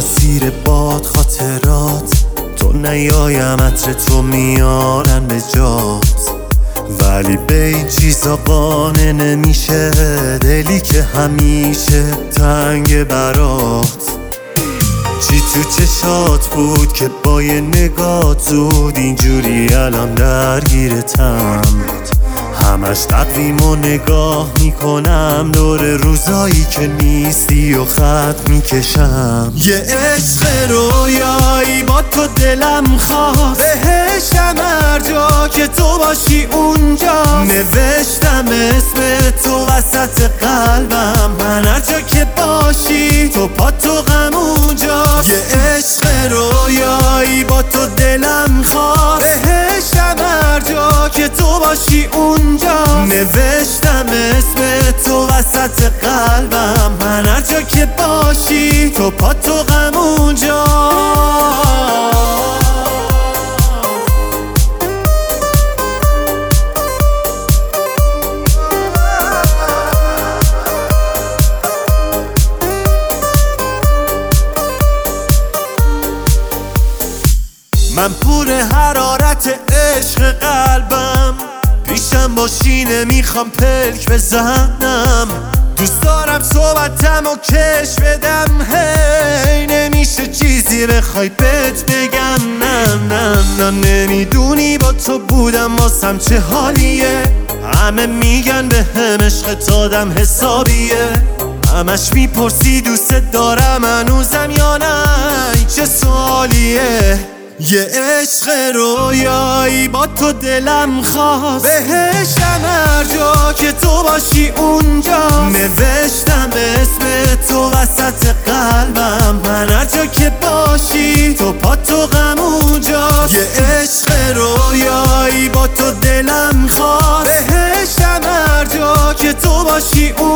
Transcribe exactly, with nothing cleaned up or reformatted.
از زیر باد خاطرات تو نیایم، عطر تو میارن به جات، ولی به این چیزا قانع نمیشه دلی که همیشه تنگ برات. چی تو چشات بود که با یه نگاه زود اینجوری الان درگیرتم؟ همش تقویم و نگاه میکنم دور روزایی که نیستی و خط میکشم. یه عشق رویایی با تو دلم خواست، بهشتم هر جا که تو باشی اونجا. نوشتم اسم تو وسط قلبم، من هر جا که باشی تو پا تو غم اونجا. یه عشق رویایی با تو دلم خواست، بهشتم هر جا که تو باشی اونجا. نوشتم اسم تو وسط قلبم، من هر جا که باشی تو پا تو غم اونجا. من پر حرارت عشق قلبم، پیشم باشی نمیخوام پلک بزنم. دوست دارم صحبتم و کش بدم، هی نمیشه چیزی بخوای بهت بگم. نه نه نه نمیدونی با تو بودم واسم چه حالیه. همه میگن به هم عشقت آدم حسابیه، همش میپرسی دوست دارم هنوزم یا نه، این چه سوالیه. یه عشق رویایی با تو دلم خواست، بهشتم هر جا که تو باشی اونجا. نوشتم اسم تو وسط قلبم، من هر جا که باشی تو پا تو غم اونجا. یه عشق رویایی با تو دلم خواست، بهشتم هر جا که تو باشی اونجا.